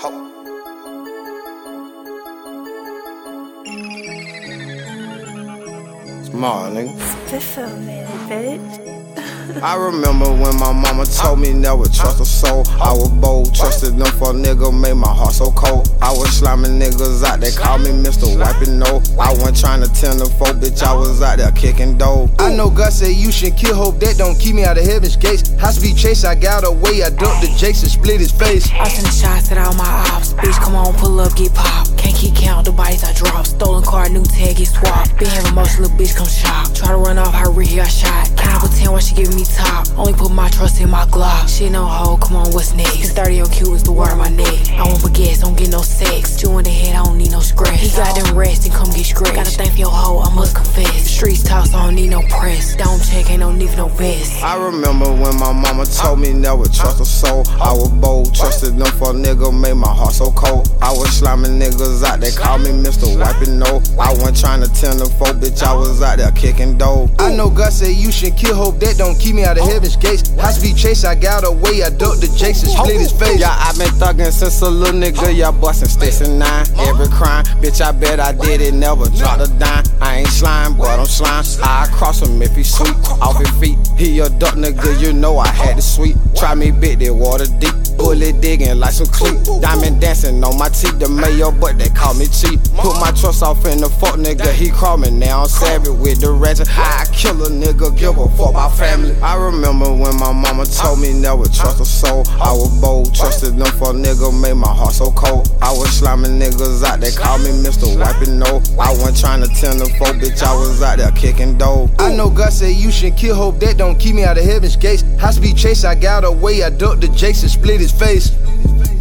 Smart, nigga. Spiff a minute, bitch. I remember when my mama told me never trust a soul. I was bold, trusted them for a nigga, made my heart so cold. I was slamming niggas out, they called me Mr. Wiping No. I wasn't trying to tend the folk, bitch, I was out there kicking dough. I know God said you should kill, hope that don't keep me out of heaven's gates. High speed chase, I got away, I dumped the Jakes and split his face. I send the shots at all my ops, bitch, come on, pull up, get popped. Can't keep count the bodies I drop. Stolen car, new tag, get swapped. Been having most little bitch come shop. Try to run off her rear, I shot. Can't pretend when she giving me top. Only put my trust in my Glock. Shit no hoe, come on, what's next? 30 on Q is the word on my neck. I won't forget, don't get no sex. You in the head, I don't need no scratch. He got them rest and come get scratched. Gotta thank for your hoe, I must confess. Streets talk, so I don't need no press. Don't check, ain't no need for no vest. I remember when my mama told me never trust a soul. I was bold, trusted them for a nigga, made my heart so cold. I was slamming niggas out, they called me Mr. Wiping No. I wasn't trying to tend the folk, bitch, I was out there kicking dough. I know God said you should kill, hope that don't keep me out of heaven's gates. High speed chase, I got away, I dumped the Jakes and split his face. Yeah, I been thuggin' since a little nigga, y'all bustin' sticks and 9. Every crime, bitch, I bet I did it, never dropped a dime. I ain't slime, but I'm slime. I cross him if he sweet, off his feet. He a duck nigga, you know I had to sweep. Try me bit, that water deep. Bullet digging like some cleat. Diamond dancing on my teeth, the mayo, but they call me cheap. Put my trust off in the fuck nigga, he call me now I'm savage with the ratchet. I kill a nigga, give a fuck about family. I remember when my mama told me never trust a soul. I was bold, trusted them for a nigga, made my heart so cold. I was slamming niggas out, they called me Mr. Wiping No. I wasn't trying to tend the folk, bitch, I was out there kicking dough. I know God said you should kill, hope that don't keep me out of heaven's gates. High speed chase, I got away, I dumped the Jakes and split his face.